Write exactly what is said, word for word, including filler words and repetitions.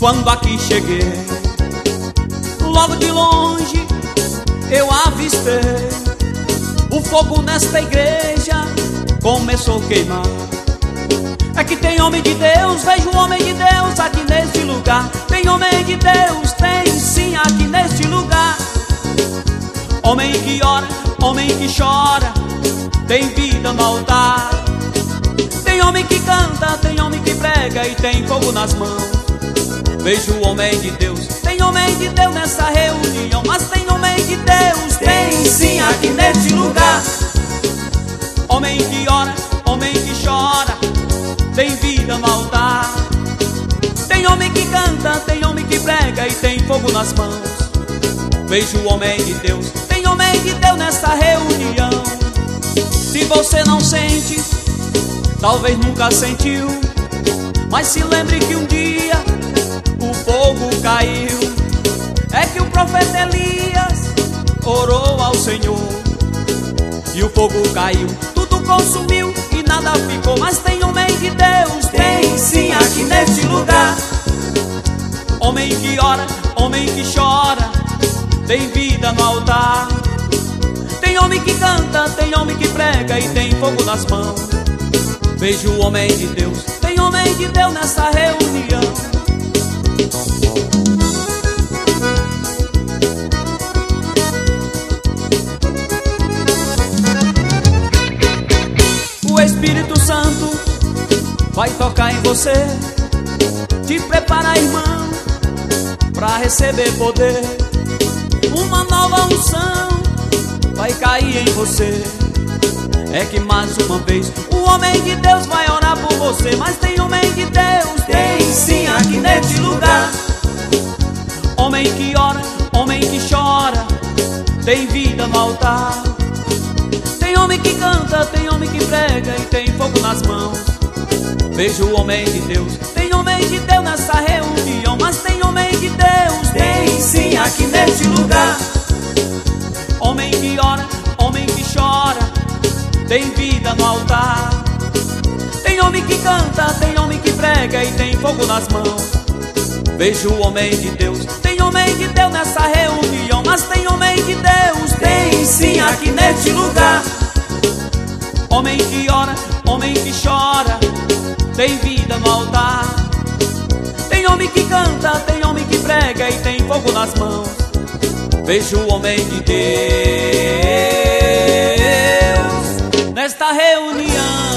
Quando aqui cheguei, logo de longe eu avistei o fogo nesta igreja começou a queimar. É que tem homem de Deus, vejo um homem de Deus aqui neste lugar. Tem homem de Deus, tem sim aqui neste lugar. Homem que ora, homem que chora, tem vida no altar. Tem homem que canta, tem homem que prega e tem fogo nas mãos. Vejo o homem de Deus, tem homem de Deus nessa reunião. Mas tem homem de Deus, tem sim aqui neste lugar. Homem que ora, homem que chora, tem vida no altar. Tem homem que canta, tem homem que prega e tem fogo nas mãos. Vejo o homem de Deus, tem homem de Deus nessa reunião. Se você não sente, talvez nunca sentiu, mas se lembre que um dia o fogo caiu. É que o profeta Elias orou ao Senhor e o fogo caiu, tudo consumiu e nada ficou. Mas tem homem de Deus, tem sim aqui neste lugar. Homem que ora, homem que chora, tem vida no altar. Tem homem que canta, tem homem que prega e tem fogo nas mãos. Vejo o homem de Deus, tem homem de Deus nessa reunião. O Espírito Santo vai tocar em você, te prepara, irmão, pra receber poder. Uma nova unção vai cair em você. É que mais uma vez o homem de Deus vai orar por você. Mas tem homem de Deus, tem sim aqui neste lugar. Homem que ora, homem que chora, tem vida no altar. Tem homem que canta, tem homem que prega e tem fogo nas mãos. Vejo o homem de Deus, tem homem de Deus nessa reunião. Mas tem homem de Deus, tem sim aqui neste lugar. Homem que ora, homem que chora, tem vida no altar. Tem homem que canta, tem homem que prega e tem fogo nas mãos. Vejo o homem de Deus, tem homem de Deus nessa reunião. Mas tem homem de Deus, tem sim aqui neste lugar. Homem que ora, homem que chora, tem vida no altar. Tem homem que canta, tem homem que prega e tem fogo nas mãos. Vejo o homem de Deus nesta reunião.